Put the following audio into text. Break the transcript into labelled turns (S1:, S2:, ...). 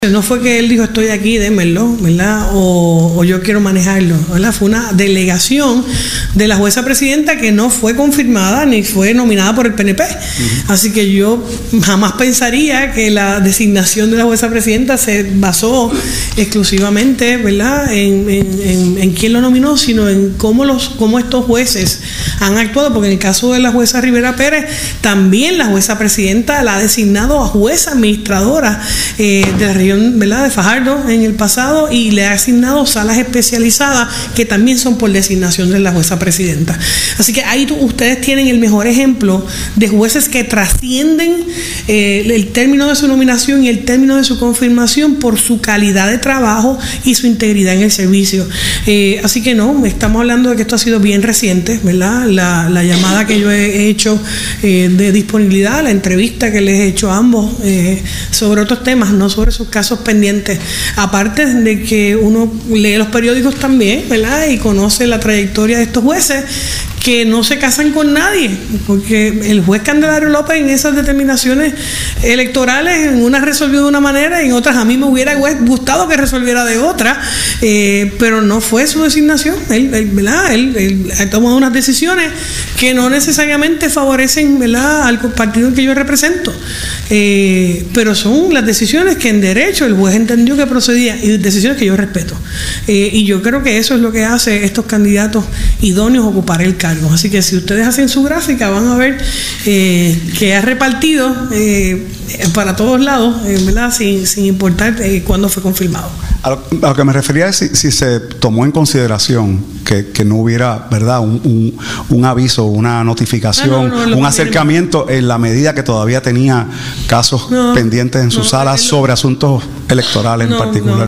S1: No fue que él dijo estoy aquí, démelo, ¿verdad? O yo quiero manejarlo, ¿verdad? Fue una delegación de la jueza presidenta que no fue confirmada ni fue nominada por el PNP. Así que yo jamás pensaría que la designación de la jueza presidenta se basó exclusivamente, ¿verdad?, en quién lo nominó, sino en cómo estos jueces han actuado, porque en el caso de la jueza Rivera Pérez, también la jueza presidenta la ha designado a jueza administradora de la región, ¿verdad?, de Fajardo en el pasado, y le ha asignado salas especializadas que también son por designación de la jueza presidenta. Así que ahí ustedes tienen el mejor ejemplo de jueces que trascienden el término de su nominación y el término de su confirmación por su calidad de trabajo y su integridad en el servicio. Así que no, estamos hablando de que esto ha sido bien reciente, ¿verdad? La llamada que yo he hecho de disponibilidad, la entrevista que les he hecho a ambos sobre otros temas, no sobre sus casos pendientes. Aparte de que uno lee los periódicos también, ¿verdad?, y conoce la trayectoria de estos jueces que no se casan con nadie, porque el juez Candelario López en esas determinaciones electorales, en unas resolvió de una manera y en otras a mí me hubiera gustado que resolviera de otra, pero no fue su designación. Él ha tomado unas decisiones que no necesariamente favorecen, ¿verdad?, al partido que yo represento, pero son las decisiones que en derecho el juez entendió que procedía, y decisiones que yo respeto, y yo creo que eso es lo que hace estos candidatos idóneos a ocupar el cargo. Así que si ustedes hacen su gráfica van a ver que ha repartido para todos lados, ¿verdad?, sin importar cuándo fue confirmado.
S2: A lo que me refería es si se tomó en consideración que no hubiera, ¿verdad?, un aviso, una notificación, un acercamiento en la medida que todavía tenía casos pendientes en su sala sobre asuntos electorales en particular.